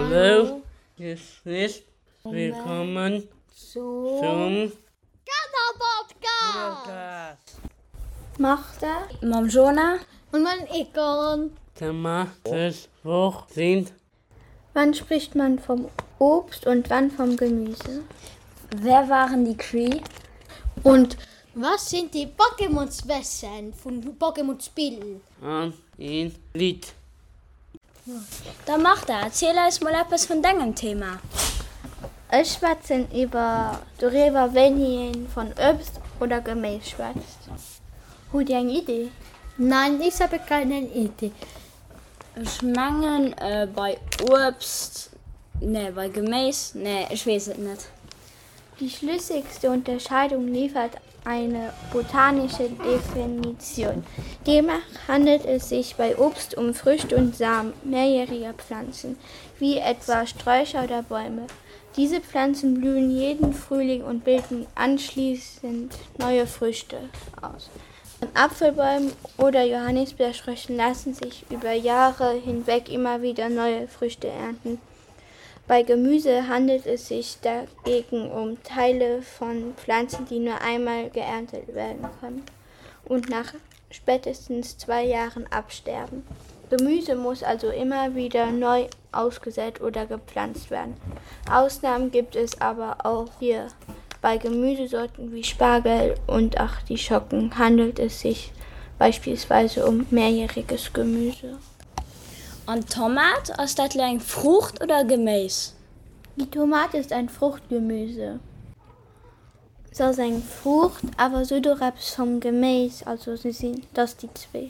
Hallo, willkommen zum Podcast. Magda, Mam Jona und mein Egon. Thema des Wochen sind Wann spricht man vom Obst und wann vom Gemüse? Wer waren die Cree? Und was sind die Pokémon-Wesen von Pokémon-Spielen? an ein Lied. Da Magda, erzähl uns mal etwas von deinem Thema. Ich schwätze darüber, wenn ihr von Obst oder Gemüse schwätzt. Habt ihr eine Idee? Nein, ich habe keine Idee. Ich meine, bei Obst, bei Gemüse, ich weiß es nicht. Die schlüssigste Unterscheidung liefert eine botanische Definition. Demnach handelt es sich bei Obst um Früchte und Samen mehrjähriger Pflanzen, wie etwa Sträucher oder Bäume. Diese Pflanzen blühen jeden Frühling und bilden anschließend neue Früchte aus. An Apfelbäumen oder Johannisbeersträuchern lassen sich über Jahre hinweg immer wieder neue Früchte ernten. Bei Gemüse handelt es sich dagegen um Teile von Pflanzen, die nur einmal geerntet werden können und nach spätestens 2 Jahren absterben. Gemüse muss also immer wieder neu ausgesät oder gepflanzt werden. Ausnahmen gibt es aber auch hier. Bei Gemüsesorten wie Spargel und Artischocken handelt es sich beispielsweise um mehrjähriges Gemüse. Und Tomat, ist das ein Frucht oder Gemüse? Die Tomate ist ein Fruchtgemüse. So ist eine Frucht, aber so etwas vom Gemüse, also sie sind das die zwei.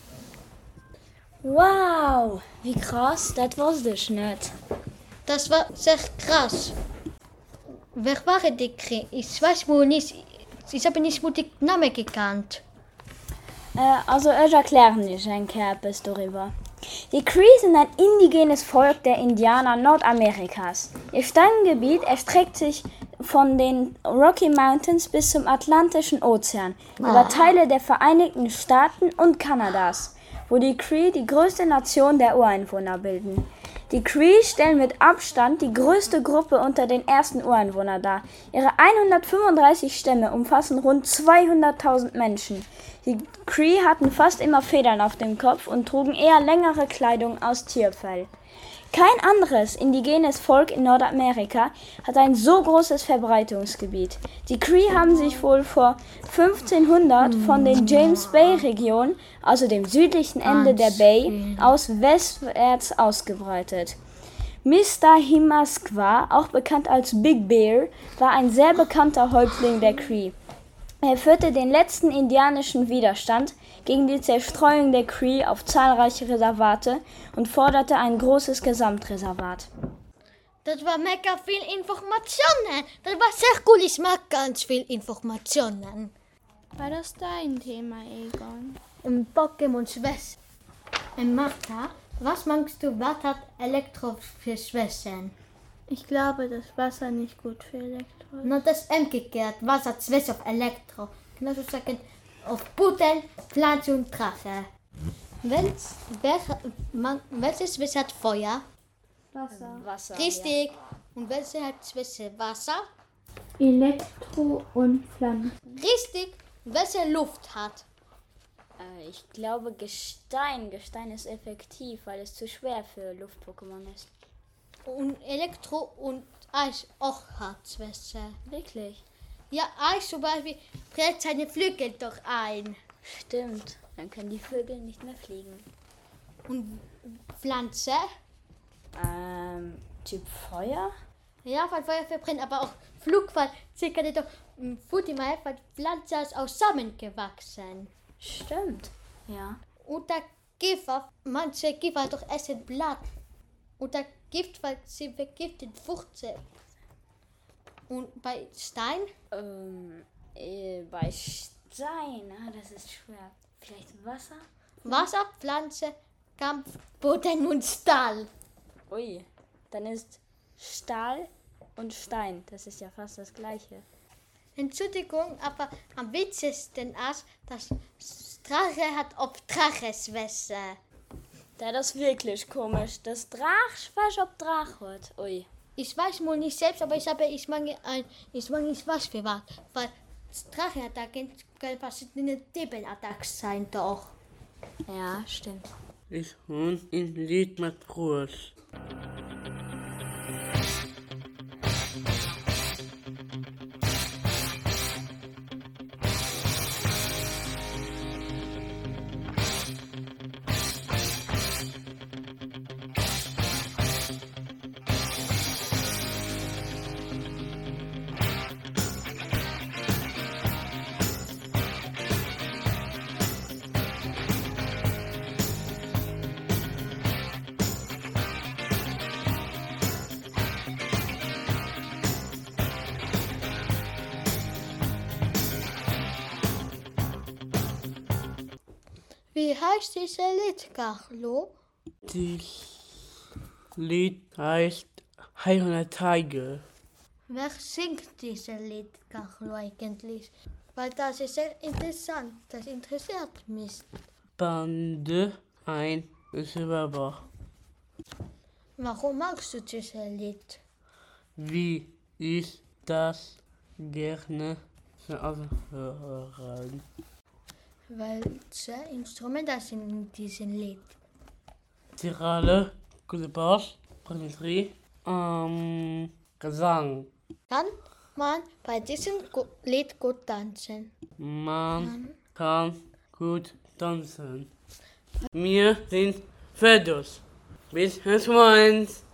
Wow, wie krass, das wusste ich nicht. Das war sehr krass. Wer waren die Cree? Ich weiß wohl nicht. Ich habe nicht gut den Namen gekannt. Also ich erkläre nicht ein etwas darüber. Die Cree sind ein indigenes Volk der Indianer Nordamerikas. Ihr Stammgebiet erstreckt sich von den Rocky Mountains bis zum Atlantischen Ozean, über Teile der Vereinigten Staaten und Kanadas, wo die Cree die größte Nation der Ureinwohner bilden. Die Cree stellen mit Abstand die größte Gruppe unter den ersten Ureinwohnern dar. Ihre 135 Stämme umfassen rund 200.000 Menschen. Die Cree hatten fast immer Federn auf dem Kopf und trugen eher längere Kleidung aus Tierfell. Kein anderes indigenes Volk in Nordamerika hat ein so großes Verbreitungsgebiet. Die Cree haben sich wohl vor 1500 von den James Bay Region, also dem südlichen Ende der Bay, aus westwärts ausgebreitet. Mr. Himasqua, auch bekannt als Big Bear, war ein sehr bekannter Häuptling der Cree. Er führte den letzten indianischen Widerstand gegen die Zerstreuung der Cree auf zahlreiche Reservate und forderte ein großes Gesamtreservat. Das war mega viel Informationen. Das war sehr cool. Ich mag ganz viel Informationen. War das dein Thema, Egon? Im Pokémon-Schwester. Martha, was meinst du, was hat Elektro für Schwestern? Ich glaube, das Wasser nicht gut für Elektro. Na, das ist umgekehrt. Was hat Schwester auf Elektro? Kannst du sagen, auf Putten, Pflanze und Drache. Welches Schwester hat Feuer? Wasser. Richtig. Ja. Und welche hat Schwester Wasser? Elektro und Pflanzen. Richtig. Und welche Luft hat? Ich glaube Gestein. Gestein ist effektiv, weil es zu schwer für Luft-Pokémon ist. Und Elektro und Eis auch hat Schwester. Wirklich? Ja, Eis zum Beispiel fällt seine Flügel doch ein. Stimmt. Dann können die Vögel nicht mehr fliegen. Und Pflanze? Typ Feuer? Ja, weil Feuer verbrennt, aber auch Flugfall. Sie kann doch Futimai, weil Pflanze ist auch zusammengewachsen. Stimmt. Ja. Und der Käfer, manche Käfer doch essen Blatt. Und der Gift, weil sie vergiftet Wurzeln. Und bei Stein? Bei Stein, das ist schwer. Vielleicht Wasser? Wasser, Pflanze, Kampf, Boden und Stahl. Ui, dann ist Stahl und Stein. Das ist ja fast das Gleiche. Entschuldigung, aber am witzigsten ist, dass Drache hat auf Dracheschwester. Das ist wirklich komisch. Das Drach, was ob Drach hat. Ui. Ich weiß mal nicht selbst, aber ich meine was für was. Weil Drachenattacken können verschiedene Typen-Attacks sein doch. Ja, stimmt. Ich wohne in Liedmatrus. Wie heißt diese Lied, Carlo? Das Lied heißt 100 Tage. Wer singt diese Lied, Carlo, eigentlich? Weil das ist sehr interessant. Das interessiert mich. Bande ein Server. Warum magst du dieses Lied? Wie ich das gerne hören. Welche Instrumente sind in diesem Lied? Tirale, gute Bass, Präsenterie, Gesang. Kann man bei diesem Lied gut tanzen? Man kann gut tanzen. Wir sind Fedos. Bis zum nächsten Mal.